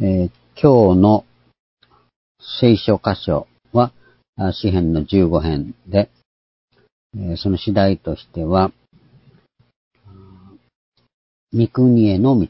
今日の聖書箇所は詩編の15編で、その次第としては、御国への道。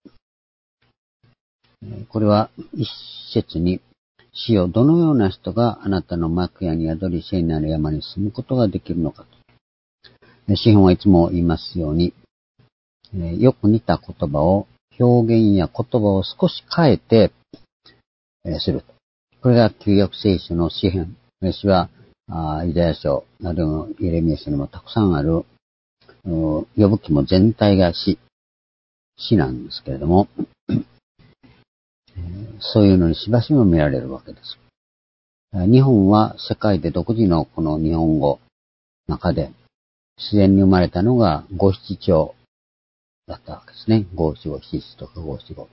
これは一節に、主よどのような人があなたの幕屋に宿り聖なる山に住むことができるのかと。詩編はいつも言いますように、よく似た言葉を、表現や言葉を少し変えて、すると。これが旧約聖書の詩編。詩は、イザヤ書、あるいはエレミヤ書にもたくさんある、呼ぶ記も全体が詩なんですけれども、そういうのにしばしば見られるわけです。日本は世界で独自のこの日本語の中で、自然に生まれたのが五七調だったわけですね。五七五七七とか五七五。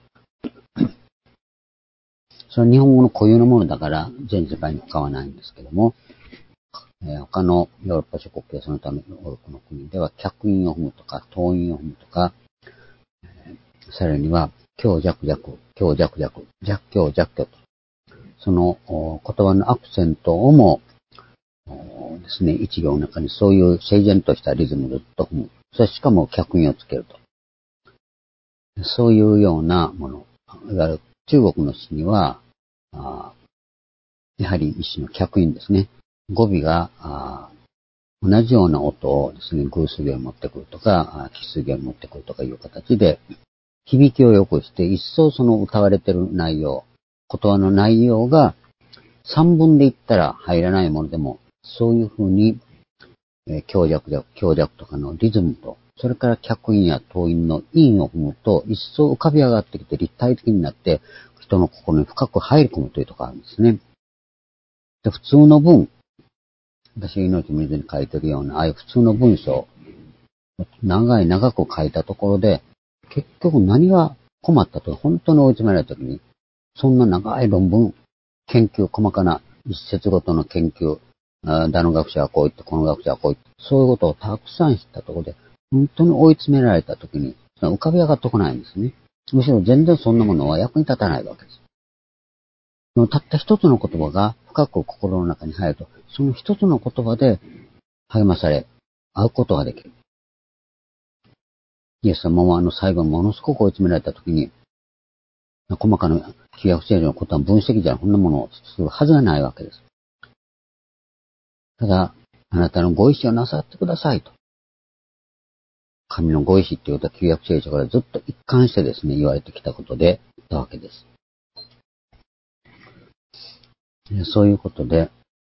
それは日本語の固有のものだから全世界に他はないんですけども、他のヨーロッパ諸国やその他の多くの国では脚韻を踏むとか、頭韻を踏むとか、さらには強弱弱、強弱弱、弱強弱強と、その言葉のアクセントをもですね、一行の中にそういう整然としたリズムをずっと踏む。それしかも脚韻をつけると。そういうようなもの。いわゆる中国の詩には、やはり一種の脚韻ですね。語尾が同じような音をですね、偶数弦を持ってくるとか、奇数弦を持ってくるとかいう形で、響きを良くして、一層その歌われている内容、言葉の内容が三分で言ったら入らないものでも、そういうふうに、強弱とかのリズムと、それから脚韻や頭韻の韻を踏むと、一層浮かび上がってきて立体的になって、人の心に深く入り込むというところがあるんですね。で、普通の文、私が命も水に書いてるような、ああいう普通の文章、長く書いたところで、結局何が困ったと、本当に追い詰められたときに、そんな長い論文、研究、細かな一節ごとの研究、他の学者はこう言って、この学者はこう言って、そういうことをたくさん知ったところで、本当に追い詰められたときに、浮かび上がってこないんですね。むしろ全然そんなものは役に立たないわけです。たった一つの言葉が深く心の中に入ると、その一つの言葉で励まされ、会うことができる。イエス様は最後にものすごく追い詰められたときに、細かな旧約聖書のことは分析じゃこんなものをするはずがないわけです。ただ、あなたのご意志をなさってくださいと。神のご意志っていうことは旧約聖書からずっと一貫してですね、言われてきたことで、たわけです。そういうことで、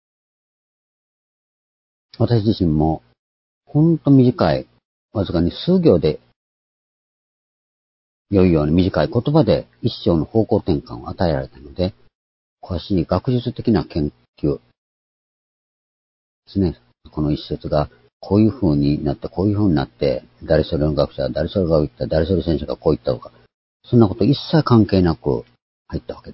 私自身も、ほんと短い、わずかに数行で、良いように短い言葉で一生の方向転換を与えられたので、詳しい学術的な研究ですね。この一節が、こういう風になって、こういう風になって、誰それの学者、誰それが言った、誰それ先生がこう言ったとか、そんなこと一切関係なく入ったわけです。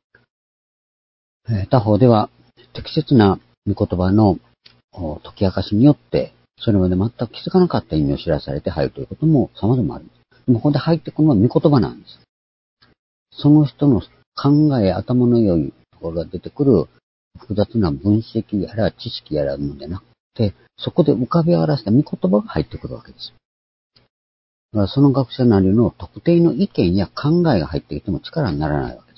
他方では、適切な御言葉の解き明かしによって、それまで全く気づかなかった意味を知らされて入るということも様々ある。でもここで入ってくるのは御言葉なんです。その人の考え、頭の良いところが出てくる複雑な分析やら知識やらのでなくて、そこで浮かび上がらせた御言葉が入ってくるわけです。だからその学者なりの特定の意見や考えが入ってきても力にならないわけです。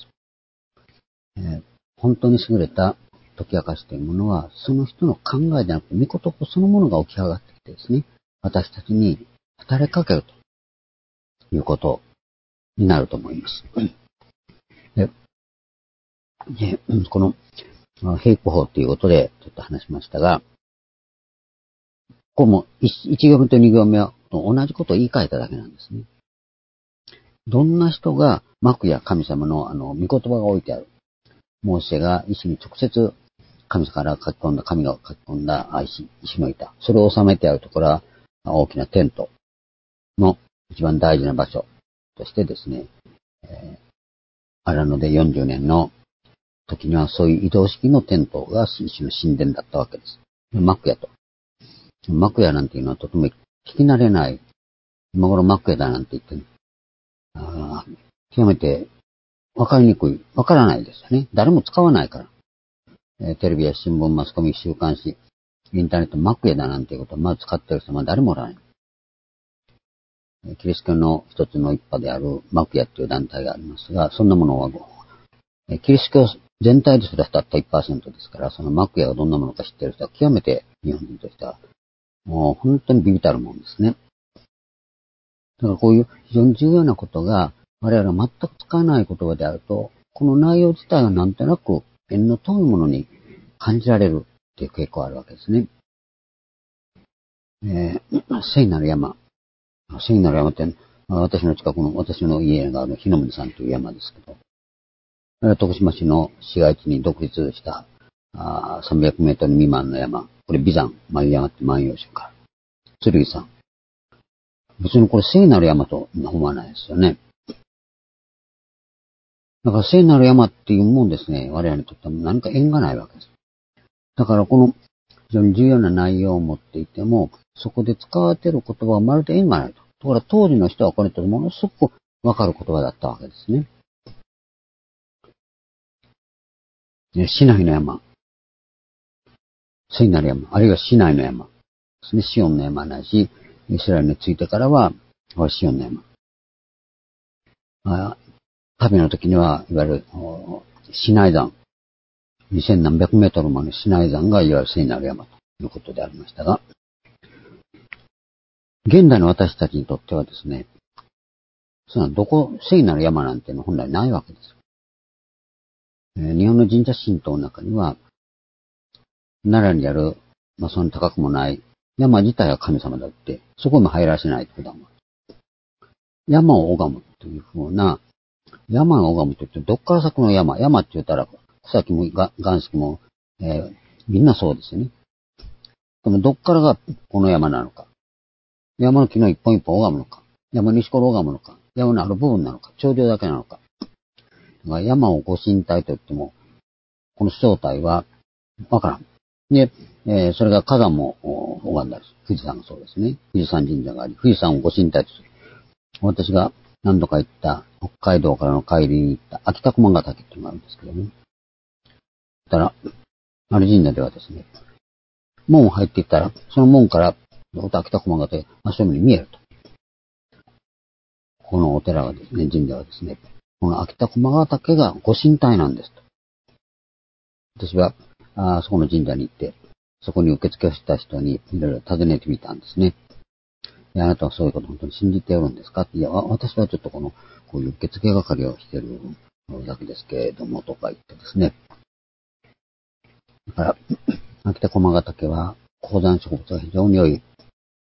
本当に優れた解き明かしというものは、その人の考えではなくて、御言葉そのものが起き上がってきてですね、私たちに働きかけるということになると思います。でこの平句法ということでちょっと話しましたが、ここも1行目と2行目は同じことを言い換えただけなんですね。どんな人が幕や神様の御言葉が置いてある。モーセが石に直接神様から神が書き込んだ石の板。それを収めてあるところは大きなテントの一番大事な場所としてですね、荒野で40年の時にはそういう移動式のテントが一種の神殿だったわけです。幕屋と。幕屋なんていうのはとても聞き慣れない。今頃幕屋だなんて言って、極めてわかりにくい。わからないですよね。誰も使わないから。テレビや新聞、マスコミ、週刊誌、インターネット、マクエだなんていうことをまず使ってる人は誰もおらない。キリスト教の一つの一派であるマクヤという団体がありますが、そんなものは、キリスト教全体ですらたった 1% ですから、そのマクヤがどんなものか知っている人は極めて日本人としては、もう本当にビビたるもんですね。だからこういう非常に重要なことが我々は全く使わない言葉であると、この内容自体はなんとなく縁の遠いものに感じられるっていう傾向があるわけですね。聖なる山。聖なる山って、私の近くの、私の家がある日の森さんという山ですけど、徳島市の市街地に独立した300メートル未満の山。これ眉山、眉山って万葉集から。剣山。別にこれ聖なる山と思わないですよね。だから聖なる山っていうもんですね、我々にとっては何か縁がないわけです。だからこの非常に重要な内容を持っていても、そこで使われている言葉はまるで縁がないと。ところが当時の人はこれとものすごくわかる言葉だったわけですね。市内の山、聖なる山、あるいは市内の山ですね。シオンの山ないし、イスラエルについてからは、シオンの山。旅の時には、いわゆる、シナイ山、2000何百メートルものシナイ山がいわゆる聖なる山ということでありましたが、現代の私たちにとってはですね、その聖なる山なんていうのは本来ないわけです。日本の神社神道の中には、奈良にある、そんな高くもない山自体は神様だって、そこにも入らせないということだもん。山を拝むというふうな、山を拝むと言って、どっから咲くの山って言ったら、草木も岩石も、みんなそうですよね。でもどっからがこの山なのか。山の木の一本一本拝むのか。山の石ころを拝むのか。山のある部分なのか。頂上だけなのか。山をご神体と言っても、この正体はわからん。で、それが火山も拝んだりする。富士山がそうですね。富士山神社があり、富士山をご神体とする。私が何度か行った北海道からの帰りに行った秋田駒ヶ岳っていうのがあるんですけどね。たら、ある神社ではですね、門を入っていったら、その門から、秋田駒ヶ岳真正面に見えると。このお寺はですね、神社はですね、この秋田駒ヶ岳がご神体なんですと。私は、そこの神社に行って、そこに受付をした人にいろいろ尋ねてみたんですね。あなたはそういうこと本当に信じておるんですか？いや、私はちょっとこういう受付係をしているだけですけれども、とか言ってですね。だから、秋田駒ヶ岳は、高山植物が非常に良い、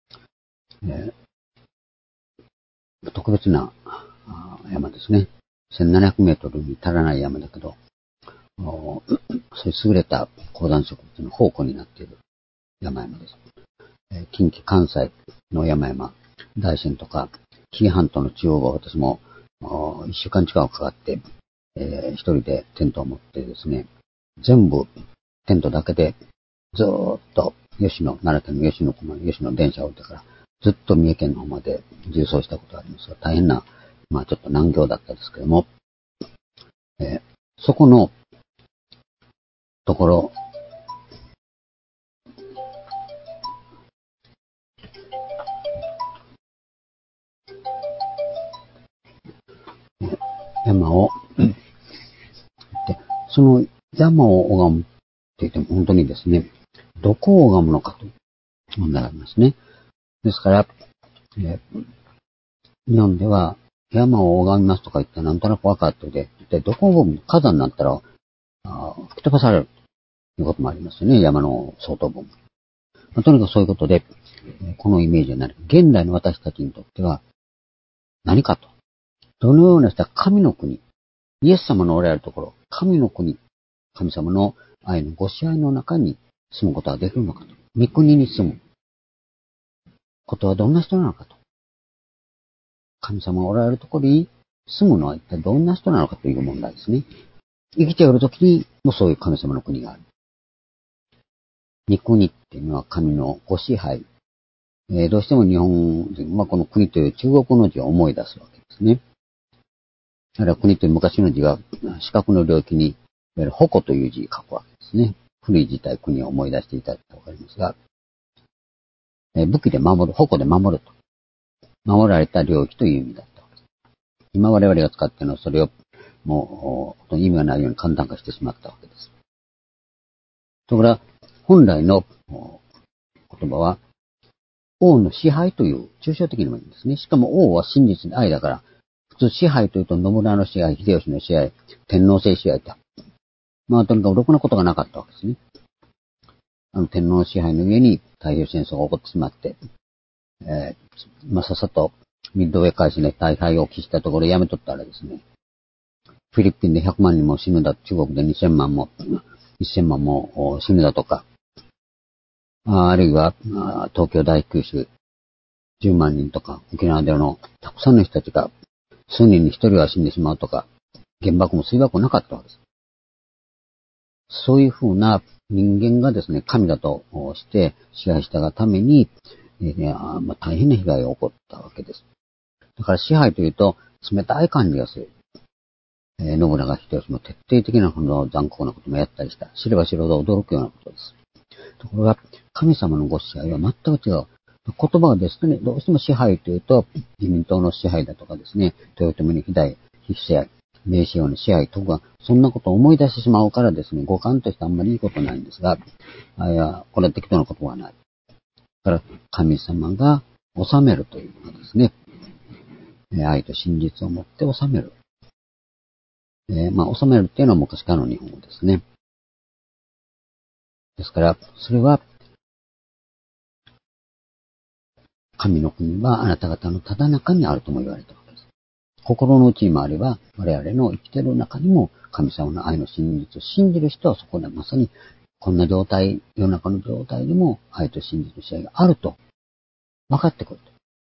特別な山ですね。1700メートルに足らない山だけど、そういう優れた高山植物の宝庫になっている山々です。近畿、関西の山々、大山とか、紀伊半島の中央は私も1週間近くかかって、一人でテントを持ってですね、全部テントだけでずーっと奈良県の吉野電車を降りてから、ずっと三重県の方まで縦走したことがありますが、大変な、ちょっと難行だったですけども、そこのところ、山を、その山を拝むって言っても本当にですね、どこを拝むのかという問題がありますね。ですから、日本では山を拝みますとか言ってなんとなく分かってて、一体どこを拝む火山になったら吹き飛ばされるということもありますよね、山の相当分。とにかくそういうことで、このイメージになる。現代の私たちにとっては何かと。どのような人は神の国、イエス様のおられるところ、神の国、神様の愛のご支配の中に住むことができるのかと。御国に住むことはどんな人なのかと。神様がおられるところに住むのは一体どんな人なのかという問題ですね。生きておるときにもそういう神様の国がある。御国っていうのは神のご支配。どうしても日本人はこの国という中国の字を思い出すわけですね。 あれは国という昔の字が四角の領域に、いわゆる矛という字を書くわけですね。古い時代国を思い出していただくとわかりますが、武器で守る、矛で守ると。守られた領域という意味だったわけです。今我々が使っているのはそれをもう意味がないように簡単化してしまったわけです。ところが、本来の言葉は、王の支配という抽象的なものですね。しかも王は真実の愛だから、普通支配というと信長の支配、秀吉の支配、天皇制支配と。まあとにかくろくなことがなかったわけですね。天皇の支配の上に太平洋戦争が起こってしまって、さっさとミッドウェー海戦で大敗を期したところやめとったらですね、フィリピンで100万人も死ぬだ、中国で2000万も、1000万も死ぬだとか、あるいは東京大空襲、10万人とか、沖縄でのたくさんの人たちが数人に1人は死んでしまうとか、原爆も水爆もなかったわけです。そういうふうな人間がですね、神だとして支配したがために、大変な被害が起こったわけです。だから支配というと、冷たい感じがする。信長秀吉も徹底的なほど残酷なこともやったりした。知れば知るほど驚くようなことです。ところが、神様のご支配は全く違う。言葉はですね、どうしても支配というと、自民党の支配だとかですね、豊臣の肥大、必支配、明治王の支配とか、そんなことを思い出してしまうからですね、五感としてあんまりいいことないんですが、これは適当なことはない。だから、神様が治めるというのはですね、愛と真実をもって治める。治めるっていうのは昔からの日本語ですね。ですから、それは、神の国はあなた方のただ中にあるとも言われたわけです。心の内にもあれば、我々の生きている中にも神様の愛の真実を信じる人はそこでまさにこんな状態、世の中の状態でも愛と真実の支配があると分かってくると。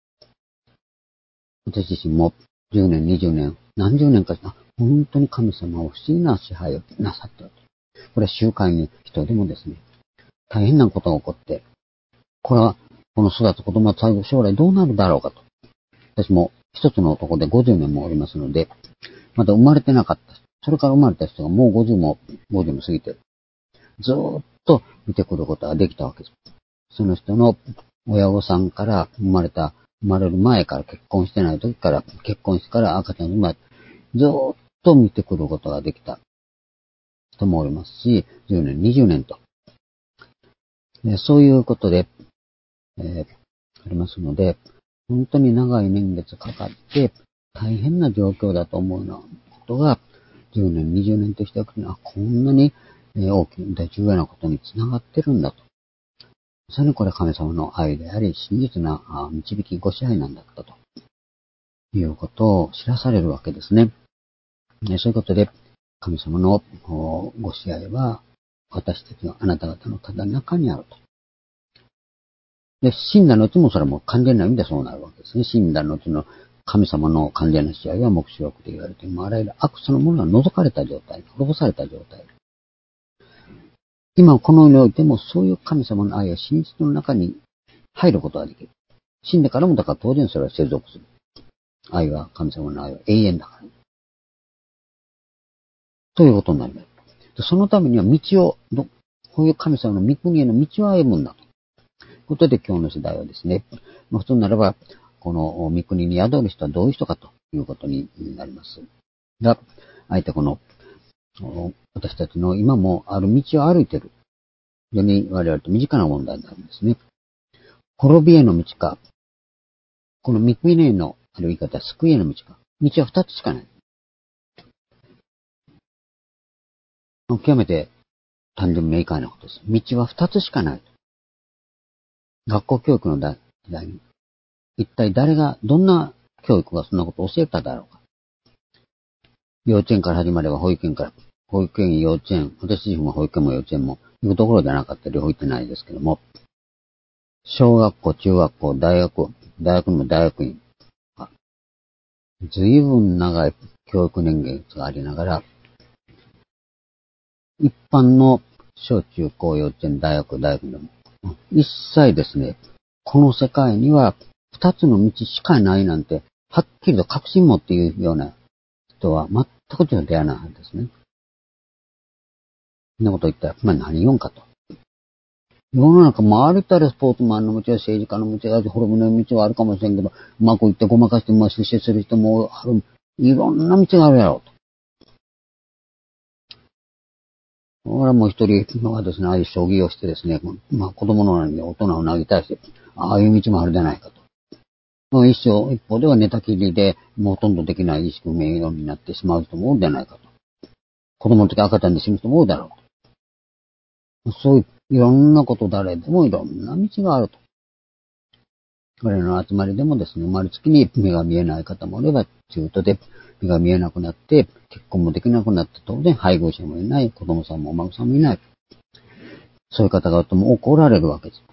私自身も10年、20年、何十年か、本当に神様は不思議な支配をなさっていると。これは集会に人でもですね、大変なことが起こって、これはこの育つ子供は最後将来どうなるだろうかと。私も一つの男で50年もおりますので、まだ生まれてなかった。それから生まれた人がもう50も過ぎて、ずーっと見てくることができたわけです。その人の親御さんから生まれる前から結婚してない時から、結婚してから赤ちゃんの生まれ、ずーっと見てくることができた人もおりますし、10年、20年と。そういうことで、ありますので、本当に長い年月かかって大変な状況だと思うようなことが10年、20年としてはこんなに大きな重要なことにつながってるんだと。それにこれ神様の愛であり、真実な導きご支配なんだったということを知らされるわけですね。そういうことで神様のご支配は私たちのあなた方のただ中にあると。で、死んだ後もそれも完全な意味でそうなるわけですね。死んだ後の神様の完全な支配は黙示録で言われている。あらゆる悪そのものは除かれた状態、滅ぼされた状態。今この世においてもそういう神様の愛や真実の中に入ることができる。死んでからもだから当然それは接続する。愛は、神様の愛は永遠だから。ということになります。そのためには道を、こういう神様の御国への道を歩むんだと。ことで今日の時代はですね、普通ならば、この御国に宿る人はどういう人かということになります。が、あえてこの、私たちの今もある道を歩いている。非常に我々と身近な問題なんですね。滅びへの道か、この御国へのある言い方は救いへの道か。道は二つしかない。極めて単純明快なことです。道は二つしかない。学校教育の時代に、一体誰が、どんな教育がそんなことを教えただろうか。幼稚園から始まれば保育園から、保育園、幼稚園、私自身も保育園も幼稚園も行くところじゃなかった両方行ってないですけども、小学校、中学校、大学にも大学院、随分長い教育年月がありながら、一般の小中高幼稚園、大学でも、一切ですね、この世界には二つの道しかないなんて、はっきりと確信持って言うような人人は全く出会わないはずですね。そんなこと言ったら、何言うんかと。世の中回りたらスポーツマンの道や政治家の道がある、滅びの道はあるかもしれんけど、うまくいってごまかして出世する人もある。いろんな道があるやろうと。俺はもう一人はですね、ああいう将棋をしてですね、子供のように大人を投げ対して、ああいう道もあるじゃないかと。一方では寝たきりで、もうほとんどできない意識不明瞭になってしまう人も多いじゃないかと。子供の時赤ちゃんで死ぬ人も多いだろうと。そういういろんなこと誰でもいろんな道があると。彼らの集まりでもですね、生まれつきに目が見えない方もいれば、中途で目が見えなくなって、結婚もできなくなって当然配偶者もいない、子供さんもお孫さんもいない。そういう方々も多くおられるわけです。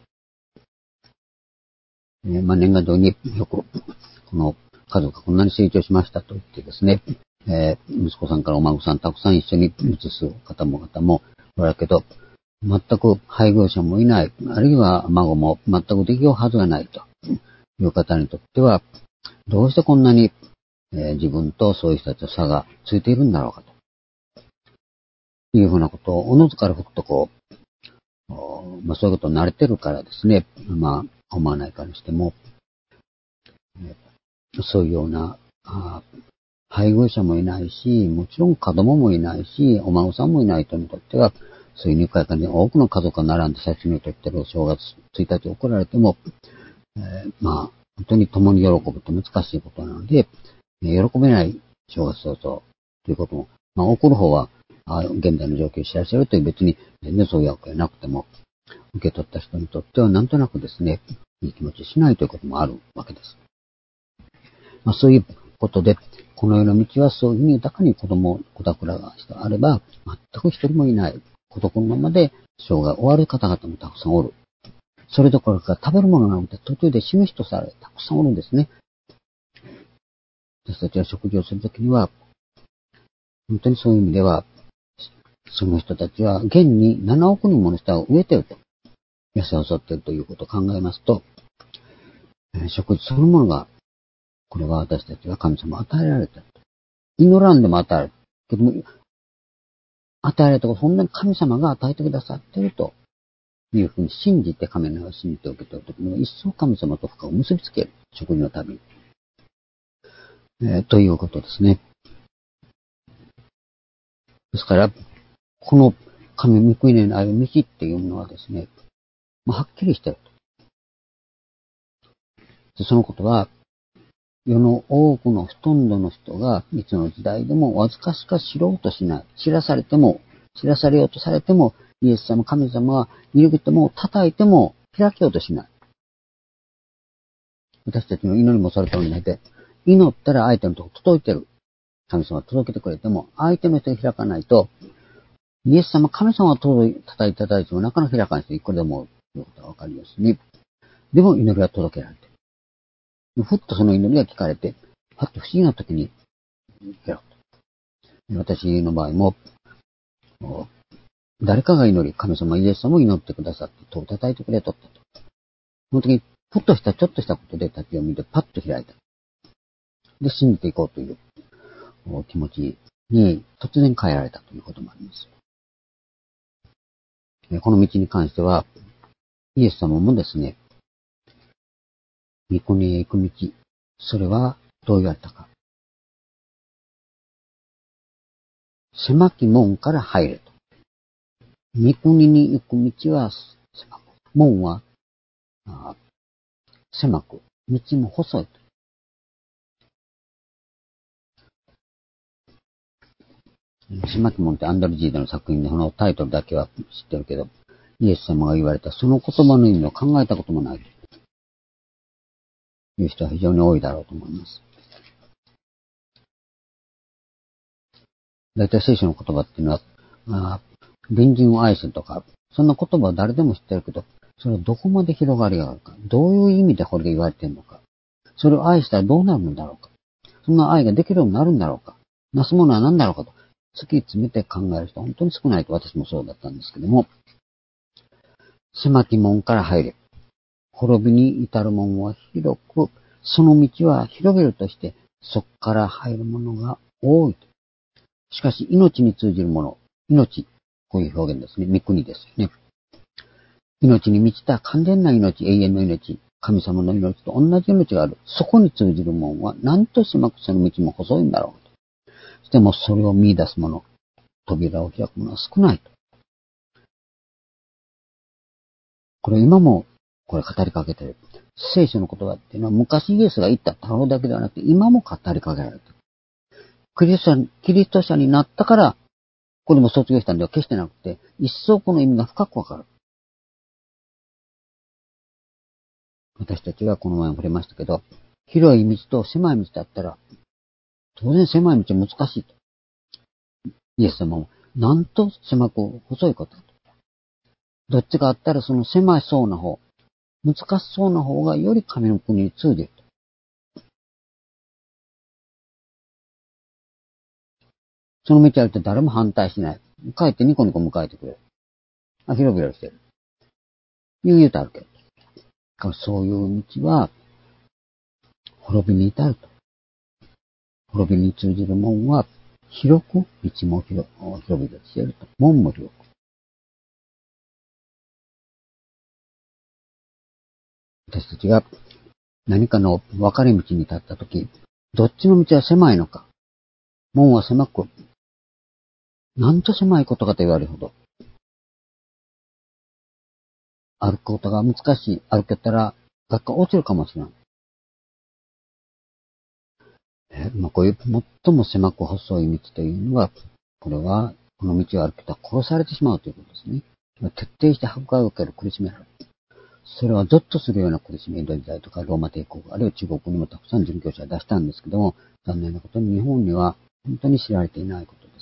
年賀状によく、この家族がこんなに成長しましたと言ってですね、息子さんからお孫さんたくさん一緒に移す方もおられるけど、全く配偶者もいない、あるいは孫も全くできようはずがないという方にとっては、どうしてこんなに、自分とそういう人たちの差がついているんだろうかというふうなことをおのずからふっとそういうことに慣れてるからですね、思わないかにしても、そういうような、配偶者もいないし、もちろん子供もいないし、お孫さんもいない人にとっては、そういうにこやかに多くの家族が並んで写真を撮ってる正月1日送られても、本当に共に喜ぶって難しいことなので、喜べない正月早々ということも、送る方は、現在の状況を知らせるという別に全然そういうわけなくても、受け取った人にとってはなんとなくですね、いい気持ちしないということもあるわけです。そういうことで、この世の道はそういうふうに豊かに子だくらがあれば、全く一人もいない、孤独のままで生涯終わる方々もたくさんおる。それどころか食べるものなので途中で死ぬ人さえたくさんおるんですね。私たちは食事をするときには、本当にそういう意味では、その人たちは現に7億人もの人が飢えていると、痩せ細っているということを考えますと、食事そのものが、これは私たちは神様与えられた。祈らんでも与えられた。けども、与えられたこと、そんなに神様が与えてくださっているというふうに信じて神のを信じて受け取るときには、一層神様と深く結びつける。食事のたびに。ということですね。ですから、この神御国への歩み道っていうのはですね、はっきりしていると。そのことは、世の多くのほとんどの人が、いつの時代でもわずかしか知ろうとしない。知らされようとされても、イエス様、神様は、逃げても、叩いても、開けようとしない。私たちの祈りもそれと同じで、祈ったら相手のとこ届いてる。神様が届けてくれても、相手の人が開かないと、イエス様、神様は叩いても、なかなか開かない人いくらでも、ということがわかりますね。でも、祈りは届けられてる。ふっとその祈りが聞かれて、ふっと不思議な時に、私の場合も、誰かが祈り、神様、イエス様も祈ってくださって、戸を叩いてくれとったと。その時に、ちょっとしたことで立ち読みでパッと開いた。で、信じていこうという気持ちに突然変えられたということもあります。この道に関しては、イエス様もですね、御国へ行く道、それはどう言われたか。狭き門から入れと。御国に行く道は狭く、門は狭く、道も細いと。狭き門ってアンダルジードの作品で、このタイトルだけは知ってるけど、イエス様が言われたその言葉の意味を考えたこともないという人は非常に多いだろうと思います。大体聖書の言葉っていうのは、隣人を愛すとか、そんな言葉は誰でも知ってるけど、それはどこまで広がりがあるか、どういう意味でこれが言われているのか、それを愛したらどうなるんだろうか、そんな愛ができるようになるんだろうか、なすものは何だろうかと、突き詰めて考える人は本当に少ないと私もそうだったんですけども、狭き門から入れ。滅びに至る門は広く、その道は広げるとして、そこから入る者が多い。しかし、命に通じるもの、命、こういう表現ですね。御国ですよね。命に満ちた完全な命、永遠の命、神様の命と同じ命がある。そこに通じるものは、なんと狭くその道も細いんだろうと。そしてもそれを見出すもの、扉を開くものは少ないと。これ今も、これ語りかけてる。聖書の言葉っていうのは昔イエスが言った単語だけではなくて、今も語りかけられている。キリスト者になったから、これも卒業したんでは決してなくて、一層この意味が深くわかる。私たちがこの前も触れましたけど、広い道と狭い道だったら、当然狭い道は難しいと。イエス様も、なんと狭く細いことだと。どっちがあったらその狭いそうな方、難しそうな方がより神の国に通じると。その道歩いて誰も反対しない。帰ってニコニコ迎えてくれる。広々してる。悠々と歩ける。そういう道は、滅びに至ると。滅びに通じる門は、広く、道も広々していると。門も広く。私たちが何かの分かれ道に立ったとき、どっちの道は狭いのか。門は狭く、なんと狭いことかと言われるほど。歩くことが難しい。歩けたら、学科落ちるかもしれない。こういう最も狭く細い道というのは、これは、この道を歩けたら殺されてしまうということですね。徹底して迫害を受ける苦しみがある。それはゾッとするような苦しみ、江戸時代とかローマ帝国、あるいは中国にもたくさん殉教者を出したんですけども、残念なことに日本には本当に知られていないことです。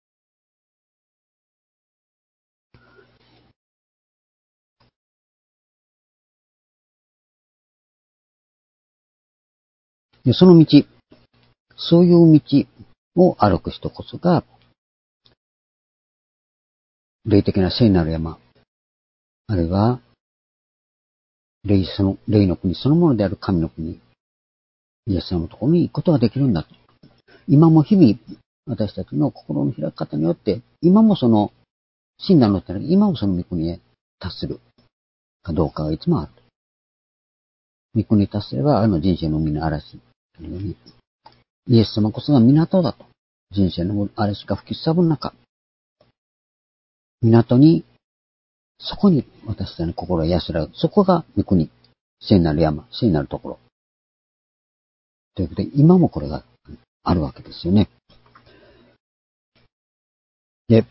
で、その道、そういう道を歩く人こそが、霊的な聖なる山、あるいは霊の国そのものである神の国、イエス様のところに行くことができるんだと。今も日々、私たちの心の開き方によって、今もその、死んだのって今もその御国へ達するかどうかがいつもある。御国に達すれば、人生の海の嵐のように、イエス様こそが港だと。人生の嵐が吹きすさぶる中、港に、そこに私たちの心が安らぐ。そこが御国、聖なる山、聖なるところ。ということで、今もこれがあるわけですよね。で、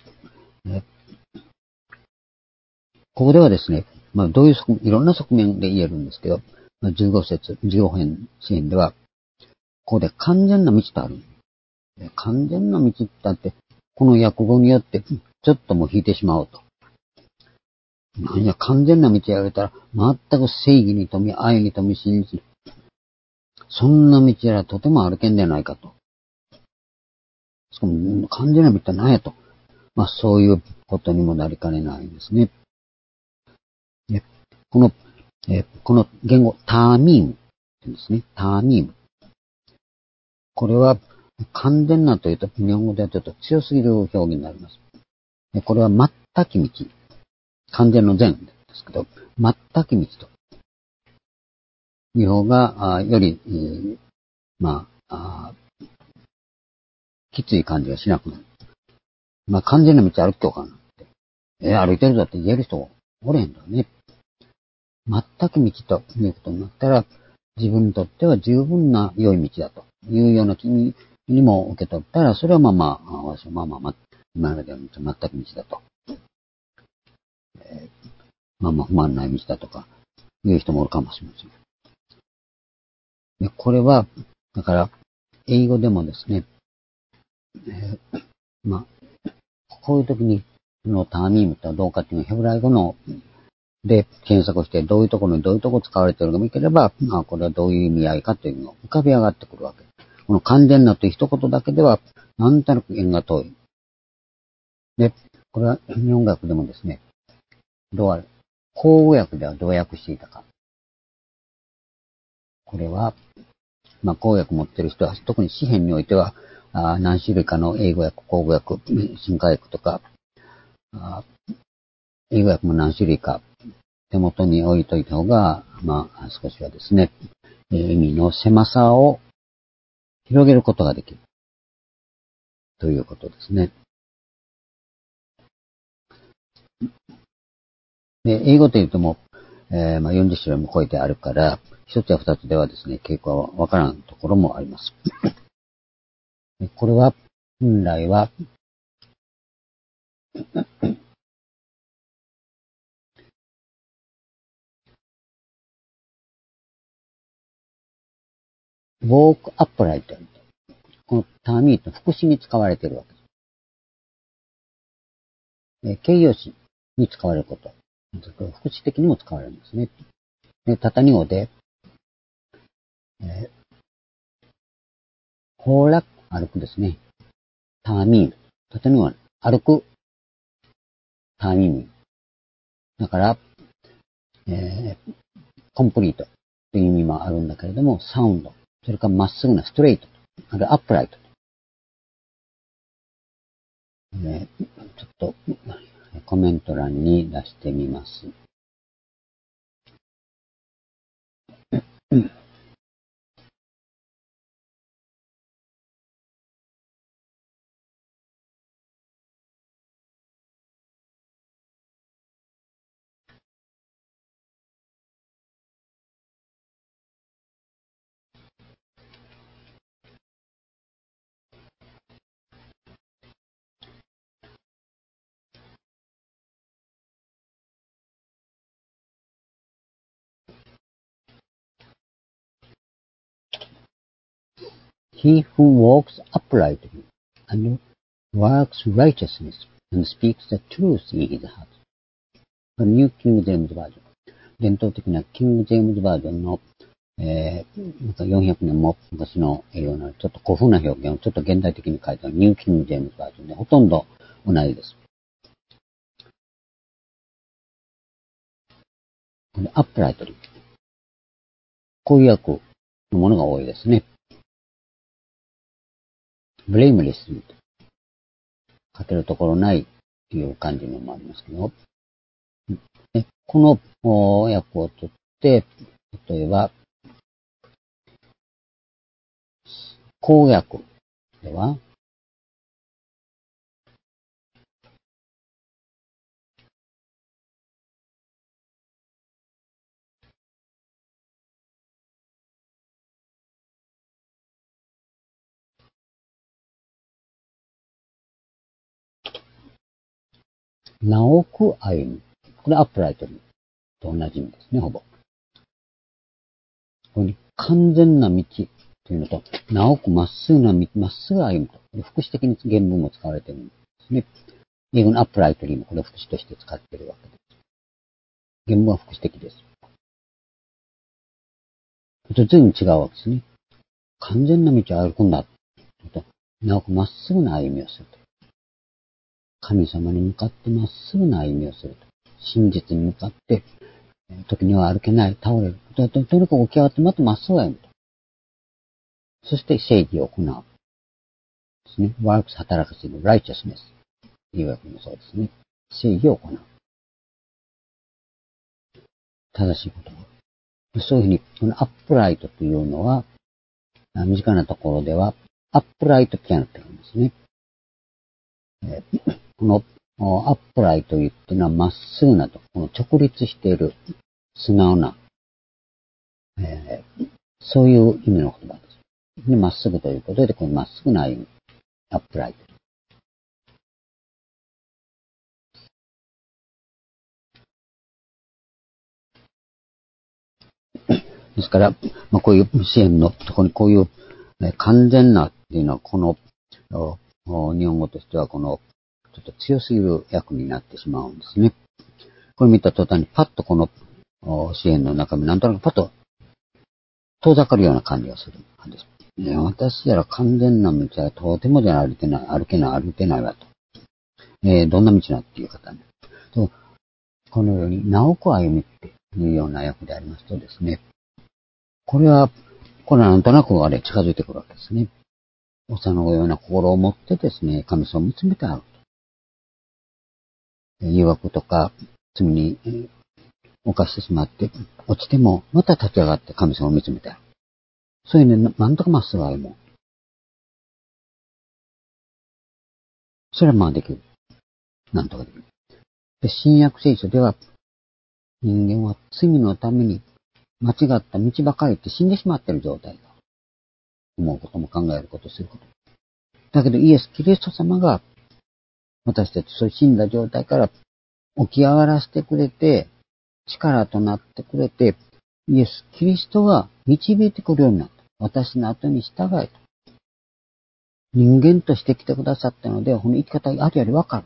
ここではですね、どういういろんな側面で言えるんですけど、15節、15編、詩編では、ここで完全な道とある。完全な道だって、この訳語によって、ちょっともう引いてしまおうと。なんや、完全な道やられたら、全く正義に富み、愛に富み、真実に。そんな道やらとても歩けんではないかと。しかも、完全な道って何やと。そういうことにもなりかねないんですね。この言語、ターミームですね。ターミーム。これは、完全なというと、日本語ではちょっと強すぎる表現になります。これは全き道。完全の善ですけど、全き道と。いう方が、より、きつい感じがしなくなる。完全な道歩きようかなって。歩いてるぞって言える人おれへんだね。全く道ということになったら、自分にとっては十分な良い道だというような気にも受け取ったら、それは私は今までの道は全く道だと。不満ない道だとか、いう人もおるかもしれません。でこれは、だから、英語でもですね、こういう時に、ターミームとはどうかっていうのはヘブライ語ので検索してどういうところにどういうところ使われているのか見ければ、これはどういう意味合いかというのが浮かび上がってくるわけ。この完全なという一言だけでは、なんとなく縁が遠い。で、これは日本学でもですね、口語訳ではどう訳していたか。これは、口語訳持ってる人は、特に詩編においては、 何種類かの英語訳、口語訳、進化訳とか、英語訳も何種類か手元に置いといた方が、少しはですね、意味の狭さを広げることができる。ということですね。で、英語というとも、40種類も超えてあるから、一つや二つではですね、傾向はわからんところもあります。これは、本来は、walk upright このターミート副詞に使われているわけです。形容詞に使われること。副詞的にも使われるんですね。で、タタニ語で、ほら、歩くですね。ターミール。タタニ語は歩く、ターミール。だから、コンプリートという意味もあるんだけれども、サウンド。それからまっすぐなストレート。あるいはアップライト。ちょっとコメント欄に出してみます。He who walks uprightly and works righteousness and speaks the truth in his heart. New King James Version。伝統的なキング・ジェームズバージョンの、400年も昔のようなちょっと古風な表現をちょっと現代的に書いたニューキング・ジェームズバージョンでほとんど同じです。アップライトリー。こういう訳のものが多いですね。ブレイムレスにかけるところないという感じのもありますけど、この訳を取って、例えば、公訳では、直く歩む。これアップライトにと同じ意味ですね、ほぼ。ここに完全な道というのと、直くまっすぐな道、まっすぐ歩むと。副詞的に原文も使われているんですね。英語のアップライトにもこれを副詞として使っているわけです。原文は副詞的です。随分違うわけですね。完全な道を歩くんだ。直くまっすぐな歩みをすると。神様に向かってまっすぐな歩みをすると。真実に向かって、時には歩けない、倒れる。とにかく起き上がってまたまっすぐ歩むと。そして正義を行う。ですね。works 働かせる righteousness というわけもそうですね。正義を行う。正しいことを。そういうふうに、このアップライトというのは、身近なところでは、アップライトピアノって言うんですね。このアップライトというのはまっすぐなと、この直立している素直な、そういう意味の言葉です。で、まっすぐということで、このまっすぐな歩み、アップライト。ですから、こういう支援のところにこういう、完全なっていうのは、この日本語としてはこのちょっと強すぎる訳になってしまうんですね。これ見た途端にパッとこの支援の中身なんとなくパッと遠ざかるような感じがするんです。私やら完全な道はとてもじゃ歩けない、歩けないわと。どんな道なっていう方に。このように、直く歩みっていうような訳でありますとですね、これはなんとなく近づいてくるわけですね。 幼子のような心を持ってですね、神様を見つめてあると。誘惑とか罪に犯してしまって落ちても、また立ち上がって神様を見つめてある。そういうね、なんとかまっすぐ歩もう。それはまあできる。なんとかできる。で、新約聖書では、人間は罪のために間違った道ばかりって死んでしまっている状態だ。思うことも考えること、すること。だけどイエス・キリスト様が私たちそういう死んだ状態から起き上がらせてくれて、力となってくれて、イエス・キリストが導いてくるようになった。私の後に従えと。人間として来てくださったので、この生き方があるよりわかる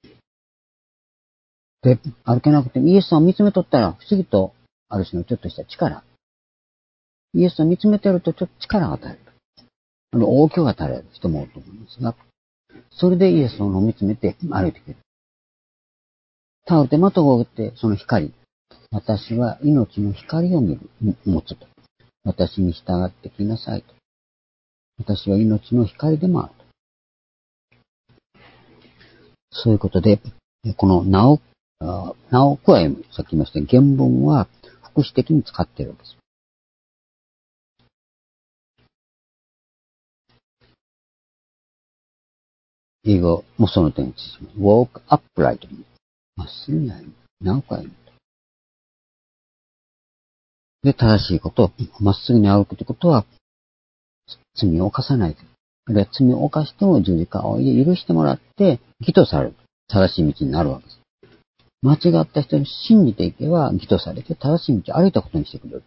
と。で、歩けなくてもイエスさんを見つめとったら不思議とある種のちょっとした力。イエスを見つめてるとちょっと力が与える。大きく与える人も多いと思いますが、それでイエスを見つめて歩いてくる。倒れてまた動いてその光。私は命の光を持つと。私に従ってきなさいと。私は命の光でもあると。そういうことで、この名を加える、さっき言いました原文は副詞的に使っているわけです。英語もその点について walk uprightly まっすぐに歩む。名を加える。で、正しいこと、まっすぐに歩くということは、罪を犯さない。あるいは罪を犯しても十字架を許してもらって、義とされる。正しい道になるわけです。間違った人に信じていけば、義とされて正しい道を歩いたことにしてくれる。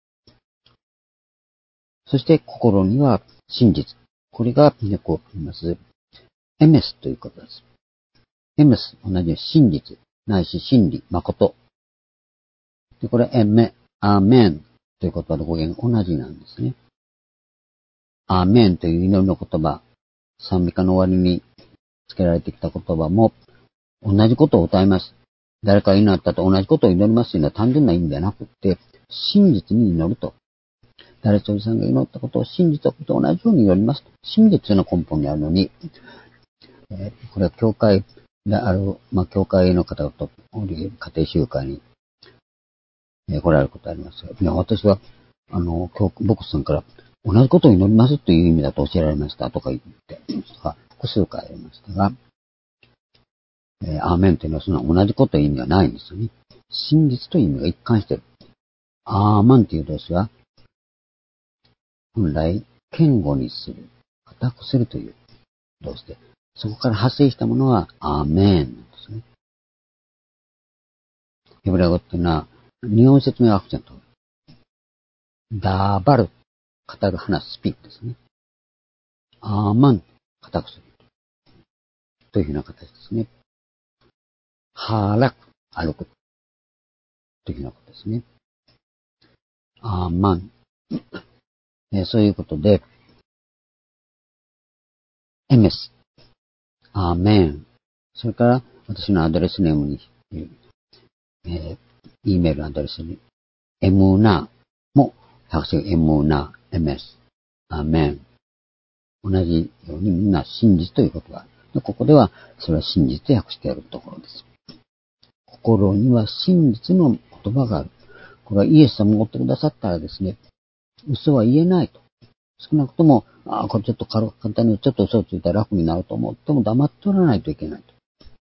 そして心には真実。これがよく言います。エメスということです。エメス、同じ真実、ないし真理、誠。で、これアーメンという言葉の語源が同じなんですね。アーメンという祈りの言葉、賛美歌の終わりに付けられてきた言葉も、同じことを歌います。誰かが祈ったと同じことを祈りますというのは単純な意味ではなくて、真実に祈ると。誰一人さんが祈ったことを真実と同じように祈りますと。真実の根本にあるのに、これは教会である、教会の方と家庭集会に、来られることがありますが、いや、私は、牧師さんから、同じことを祈りますという意味だと教えられましたとか言って、複数回ありましたが、アーメンというのはその同じことという意味はないんですよね。真実という意味が一貫している。アーマンという動詞は、本来、堅固にする、固くするという動詞で、そこから派生したものはアーメンなんですね。ヘブライ語っていうのは、日本説明アクセント。ダーバル、語る、話す、スピークですね。アーマン、固くする。というふうな形ですね。ハーラク、歩く。というふうなことですね。アーマン。そういうことで、エメス、アーメン。それから、私のアドレスネームに、E メールアドレスに、エムナーも、訳してエムナー、エメス、アーメン。同じようにみんな真実ということがある。ここでは、それは真実と訳しているところです。心には真実の言葉がある。これはイエス様が持ってくださったらですね、嘘は言えないと。少なくとも、これちょっと簡単にちょっと嘘をついたら楽になると思っても黙っておらないといけないと。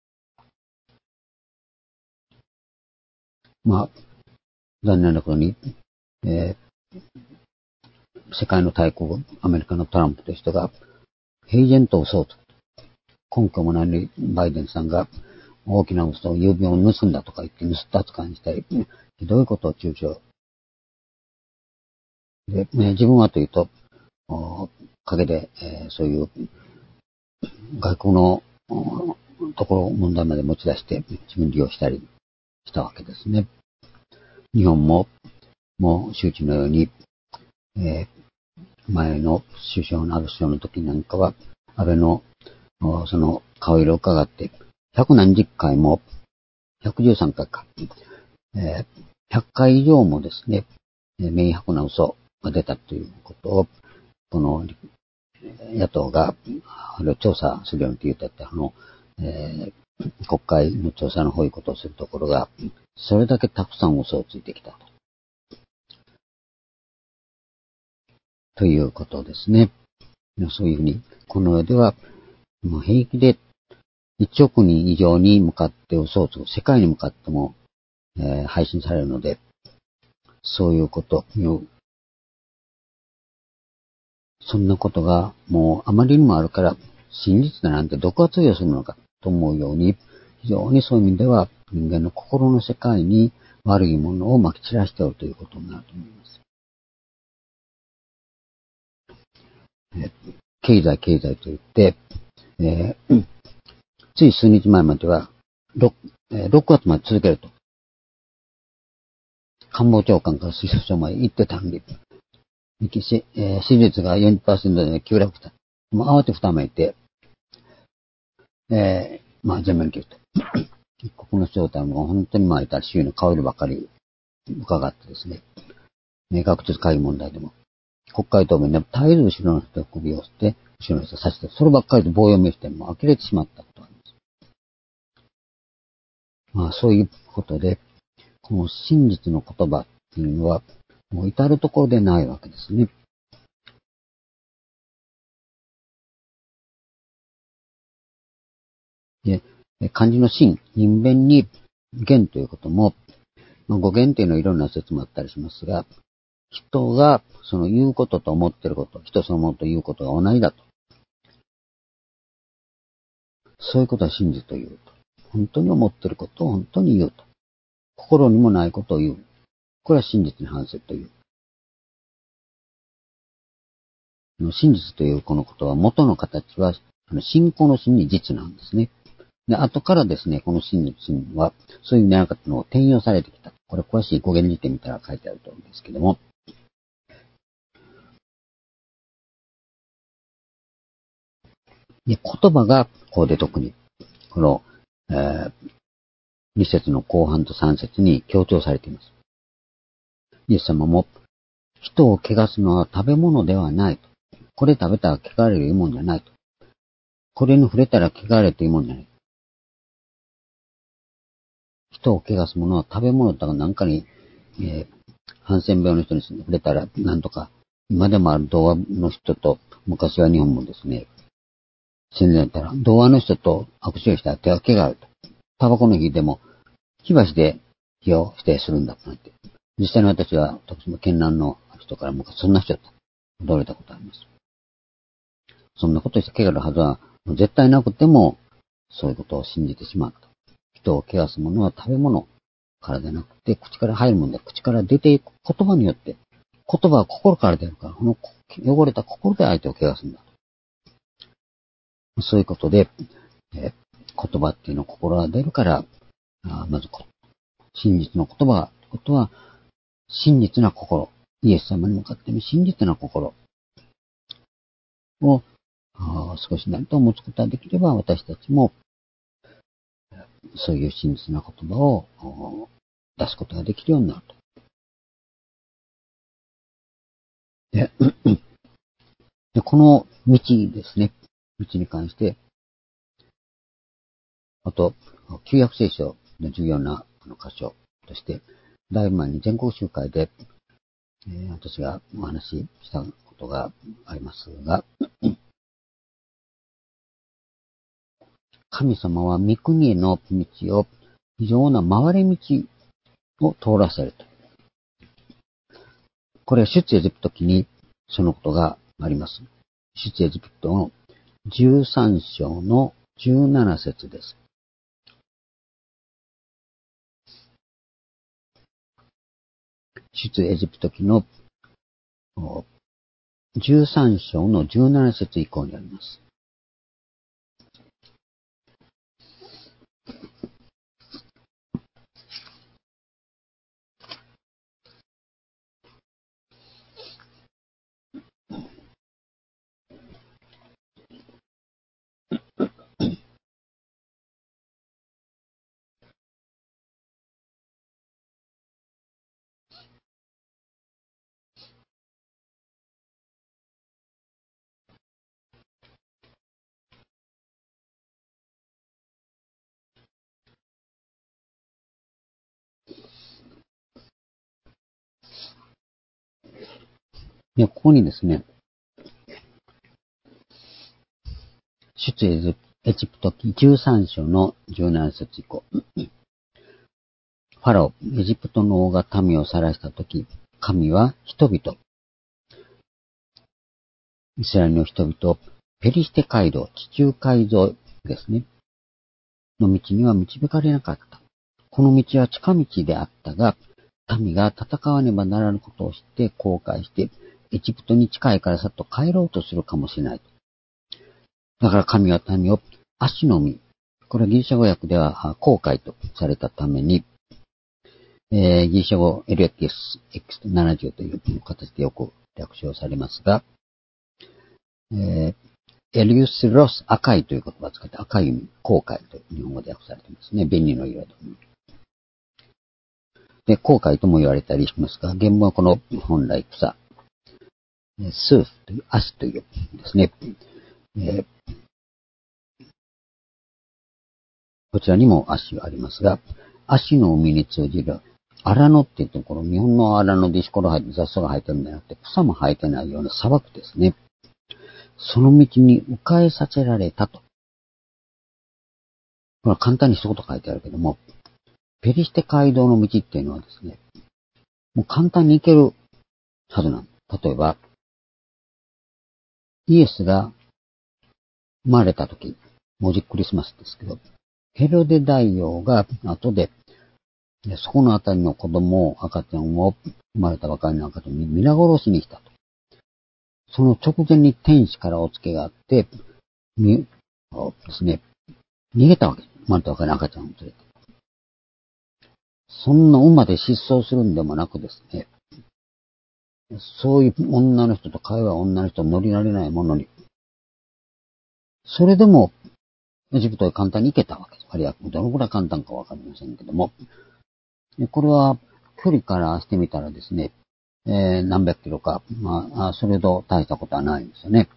残念なことに、世界の大国、アメリカのトランプという人が、平然と嘘をつく。根拠もないのにバイデンさんが大きな嘘を郵便を盗んだとか言って盗った扱いにしたり、ひどいことを中傷。で、自分はというと、陰で、そういう外交のところ問題まで持ち出して自分利用したりしたわけですね。日本ももう周知のように、前の首相の安倍首相の時なんかは安倍のその顔色を伺って百何十回も113回か、100回以上もですね、明白な嘘が出たということをこの野党が、あれを調査するようにって言ったって、国会の調査のこういうことをするところが、それだけたくさん嘘をついてきたと。ということですね。そういうふうに、この世では、もう平気で1億人以上に向かって嘘をつく、世界に向かっても、配信されるので、そういうこと、そんなことがもうあまりにもあるから、真実だなんてどこが通用するのかと思うように、非常にそういう意味では人間の心の世界に悪いものをまき散らしておるということになると思います。経済と言って、つい数日前までは6月まで続けると。官房長官から推奨書まで言ってたんで、支持率が 40% で急落した。もう慌てふためいて、全面切ると。一国の正体も本当にいた周囲の顔色ばかり伺ってですね、学術会議問題でも、国会答弁でも絶えず後ろの人を首をして、後ろの人を刺して、そればっかりで棒読みしても呆れてしまったことがあります。そういうことで、この真実の言葉っていうのは、もう至るところでないわけですね。で、漢字の真、人弁に言ということも、語源というのはいろんな説もあったりしますが、人がその言うことと思っていること、人そのものと言うことが同じだと。そういうことは真実というと。本当に思っていることを本当に言うと。心にもないことを言う。これは真実に反するという。真実というこのことは元の形は信仰の真に実なんですね。で、後からですね、この真の真は、そういう意味でなかったのを転用されてきた。これ詳しい語源にてみたら書いてあると思うんですけども。で、言葉がここで特に、この、2節の後半と3節に強調されています。イエス様も、人を汚すのは食べ物ではないと。これ食べたら汚れるというもんじゃないと。これに触れたら汚れるというもんじゃない。人を汚すものは食べ物とかなんかに、ハンセン病の人に触れたらなんとか、今でもある童話の人と、昔は日本もですね、戦前だったら、童話の人と握手をしたら手が汚れると。タバコの火でも、火箸で火を否定するんだとなって。実際に私は、徳島県南の人から昔そんな人だと驚いたことあります。そんなことして汚れるはずは絶対なくても、そういうことを信じてしまった。人を汚すものは食べ物からでなくて、口から入るもので、口から出ていく言葉によって、言葉は心から出るから、この汚れた心で相手を汚すんだ。そういうことで、言葉っていうのは心が出るから、まず真実の言葉ということは、真実な心、イエス様に向かっての真実な心を少しなりと持つことができれば、私たちもそういう真実な言葉を出すことができるようになると。でこの道ですね。道に関して、あと、旧約聖書の重要な箇所として、だいぶ前に全国集会で、私がお話ししたことがありますが、神様は御国への道を非常な回り道を通らせると。これは出エジプト記にそのことがあります。出エジプトの13章の17節です。出エジプト記の13章の17節以降にあります。 で、ここにですね、出エジプト記13章の17節以降。ファラオ、エジプトの王が民を晒したとき、神は人々、イスラエルの人々をペリシテ街道、地中海沿いですね、の道には導かれなかった。この道は近道であったが、民が戦わねばならぬことを知って後悔して、エジプトに近いからさっと帰ろうとするかもしれない。だから神は民を足の実、これはギリシャ語訳では後悔とされたために、ギリシャ語 LXX70 という形でよく略称されますが、エリウスロス赤いという言葉を使って赤い海、後悔と日本語で訳されていますね。紅の色と。で、後悔とも言われたりしますが、原文はこの本来草、スーフという足というですね。こちらにも足がありますが、足の海に通じる荒野っていうところ、日本の荒野で石ころ生えて雑草が生えてるんじゃなくて、草も生えてないような砂漠ですね。その道に迂回させられたと。これは簡単に一言書いてあるけども、ペリシテ街道の道っていうのはですね、もう簡単に行けるはずなんです。例えば、イエスが生まれた時、もうじクリスマスですけど、ヘロデ大王が後で、そこのあたりの子供を、赤ちゃんを、生まれたばかりの赤ちゃんに皆殺しにしたと。その直前に天使からお告げがあって、ですね、逃げたわけです。生まれたばかりの赤ちゃんを連れて。そんな馬で失踪するんでもなくですね、そういう女の人と会話女の人乗りられないものに、それでもエジプトへ簡単に行けたわけです。あるいはどのくらい簡単かわかりませんけども、これは距離からしてみたらですね、何百キロか、それほど大したことはないんですよね。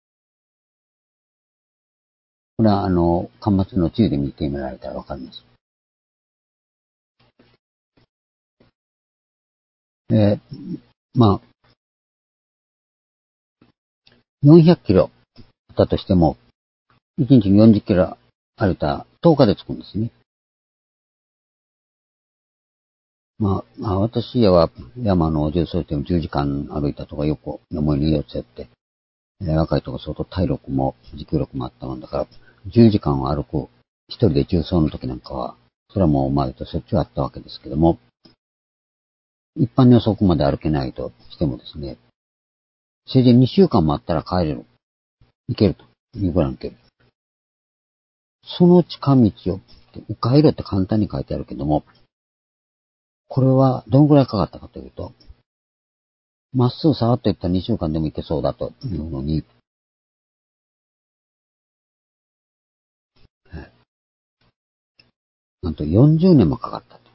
これは端末の地図で見てみられたらわかります。400キロだとしても、1日に40キロ歩いたら10日で着くんですね。私は山の重曹点を10時間歩いたとかよく思いに寄せて、若いとこ相当体力も持久力もあったもんだから、10時間を歩く、一人で重曹の時なんかは、それはもう前としょっちゅうあったわけですけども、一般に遅くまで歩けないとしてもですね、せいぜい2週間もあったら帰れる。行けるというぐらい行ける。その近道を、迂回路って簡単に書いてあるけども、これはどのくらいかかったかというと、まっすぐさーっと行ったら2週間でも行けそうだというのに、なんと40年もかかったと。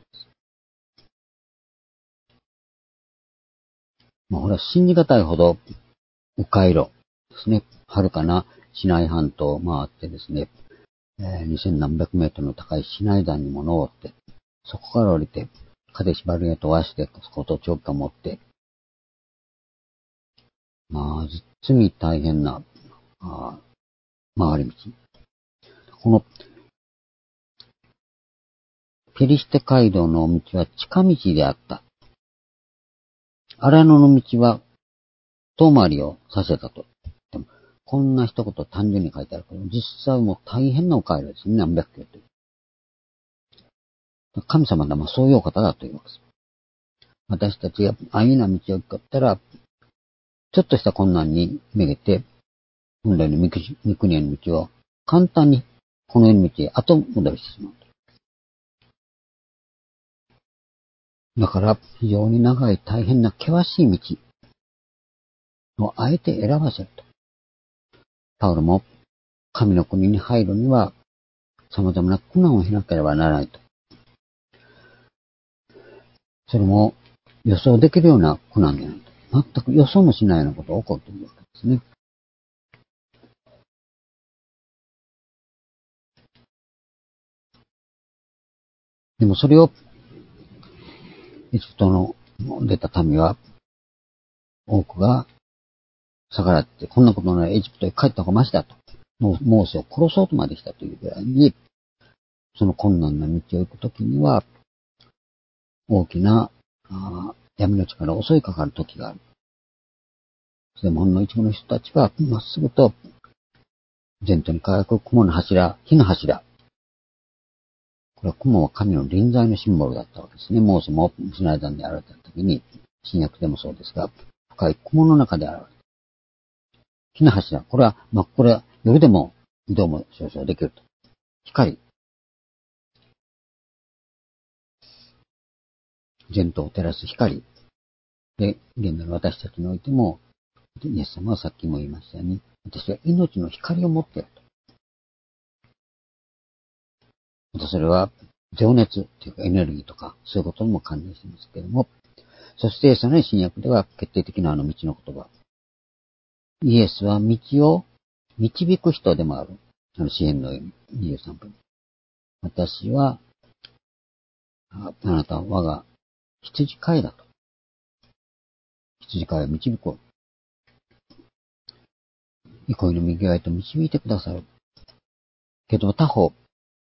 これは信じがたいほど迂回路ですね。遥かなシナイ半島を回ってですね、2000何百メートルの高いシナイ山にも登って、そこから降りて、カデシバルへ飛ばして、そこと長期間持って、実に大変な、回り道。この、ペリシテ街道の道は近道であった。荒野の道は遠回りをさせたと。でもこんな一言単純に書いてあるけど、実際もう大変なお帰りですね。何百キロという。神様がそういうお方だというわけです。私たちが安易な道を行ったら、ちょっとした困難にめげて、本来の御国への道を簡単にこの世の道へ後戻りしてしまう。だから非常に長い大変な険しい道をあえて選ばせると。パウロも神の国に入るには様々な苦難を経なければならないと。それも予想できるような苦難でないと。全く予想もしないようなことが起こっているわけですね。でもそれをエジプトの出た民は多くが逆らって、こんなことならエジプトへ帰った方がマシだと。モーセを殺そうとまでしたというぐらいに、その困難な道を行くときには、大きな闇の力が襲いかかる時がある。でもほんの一部の人たちは、まっすぐと、前途に輝く雲の柱、火の柱。これは雲は神の臨在のシンボルだったわけですね。モーセもシナイ山で現れた時に、新約でもそうですが、深い雲の中で現れた。火の柱。これは、これは夜でも移動も少々できると。光。前途を照らす光。で、現代の私たちにおいても、イエス様はさっきも言いましたように、私は命の光を持っていると。またそれは、情熱というかエネルギーとか、そういうことにも関連していますけれども、そしてさらに新約では決定的な道の言葉。イエスは道を導く人でもある。詩篇の23分。私は、あなたは我が羊飼いだと。羊飼いを導こう。憩いの右側へと導いてくださる。けど他方、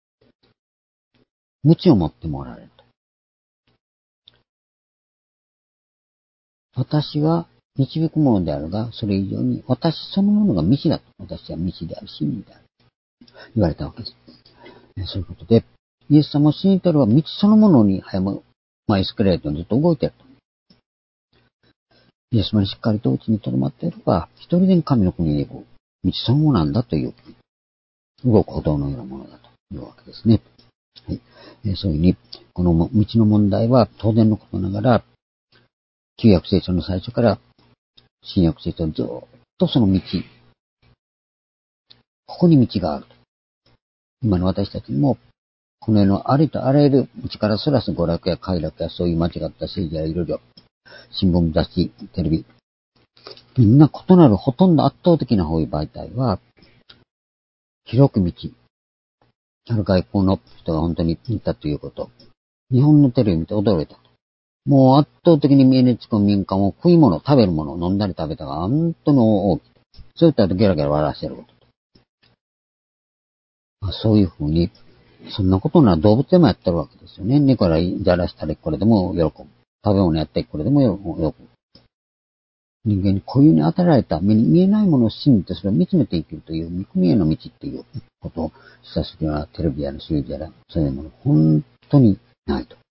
無知を持ってもおられると。私は導くものであるが、それ以上に私そのものが道だと。私は道である、真理である。言われたわけです。そういうことで、イエス様を信じていれば道そのものに早む、エスカレートにずっと動いていると。イエス様にしっかりとうちに留まっていれば、一人でに神の国に行く道そのものなんだという、動く歩道のようなものだというわけですね。はい。そういうふうに、この道の問題は当然のことながら、旧約聖書の最初から新約聖書ずっとその道、ここに道があると。今の私たちにも、この世のありとあらゆる道からそらす娯楽や快楽やそういう間違った政治やいろいろ、新聞雑誌、テレビ、みんな異なるほとんど圧倒的な方位媒体は、広く道、ある外交の人が本当に見たということ。日本のテレビ見て驚いたと。もう圧倒的に見えにつく民間を食い物、食べるもの、飲んだり食べたが本当の大きい。そういったとゲラゲラ笑わせてること。そういうふうに、そんなことなら動物でもやってるわけですよね。猫らじゃらしたらこれでも喜ぶ。食べ物やってこれでも喜ぶ。人間に固有に与えられた目に見えないものを信じてそれを見つめて生きるという見込みへの道っていうことをしたすぎはテレビやら習字やらそういうもの本当にないと。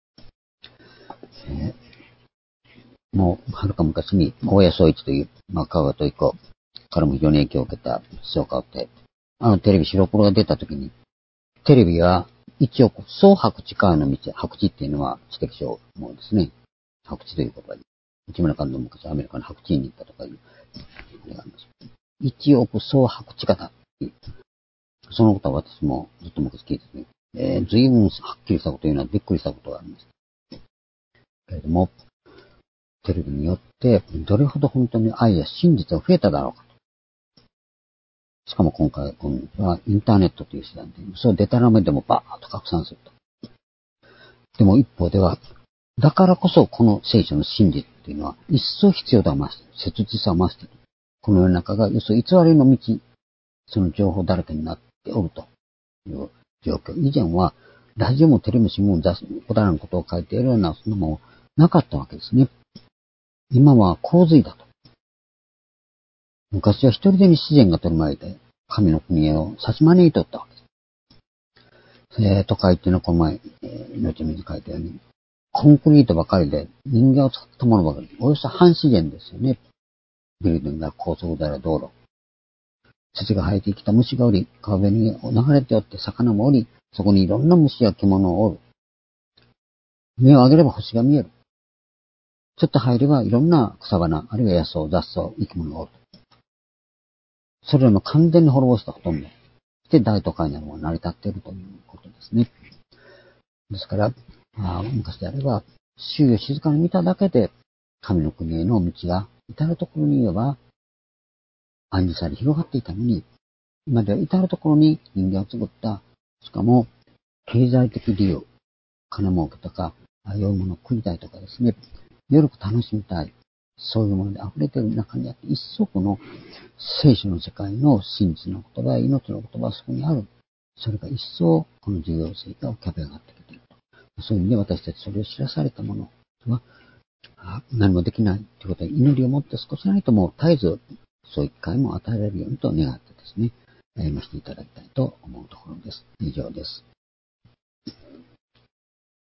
もうはるか昔に大谷総一という、香川と以降からも非常に影響を受けた思想家って、テレビ白黒が出た時に、テレビは一億総白地からの道、白地っていうのは知的症もですね、白地という言葉に、内村監督も昔アメリカの白地に行ったとかいう、あれがあります。一億総白地方っていう。そのことは私もずっと昔聞いててね、随分はっきりしたこと言うのはびっくりしたことがありました。けれども、テレビによってどれほど本当に愛や真実が増えただろうかと。しかも今はインターネットという手段で、そうデタラメでもバーッと拡散すると。でも一方では、だからこそこの聖書の真実っていうのは一層必要度を増している。切実さを増している。この世の中が嘘偽りの道、その情報だらけになっておるという状況。以前はラジオもテレビも新聞も雑誌もくだらんことを書いているようなそんなもなかったわけですね。今は洪水だと。昔は一人でに自然が取り巻いて神の国へを差し招いておったわけです。都会っていうのはこの前、命水書いたように、コンクリートばかりで人間を使ったものばかり、およそ半自然ですよね。ビルディングや高速道路、道路。土が生えてきた虫がおり、川辺に流れておって魚もおり、そこにいろんな虫や獣をおる。目を上げれば星が見える。ちょっと入ればいろんな草花、あるいは野草、雑草、生き物がおる。それらの完全に滅ぼしたほとんど。で、大都会などが成り立っているということですね。ですから、昔であれば、周囲を静かに見ただけで、神の国への道が至るところに言えば、暗示され広がっていたのに、今では至るところに人間を作った、しかも経済的利用、金儲けとか、良いものを食いたいとかですね、夜く楽しみたい。 そういうもので溢れている中にあって、一層この聖書の世界の真実の言葉、命の言葉はそこにある。それが一層この重要性が浮かび上がってきていると。そういう意味で私たちそれを知らされたものは、何もできないということで祈りを持って少しなりとも絶えずそういう機会も与えられるようにと願ってですね、歩ませていただきたいと思うところです。以上です。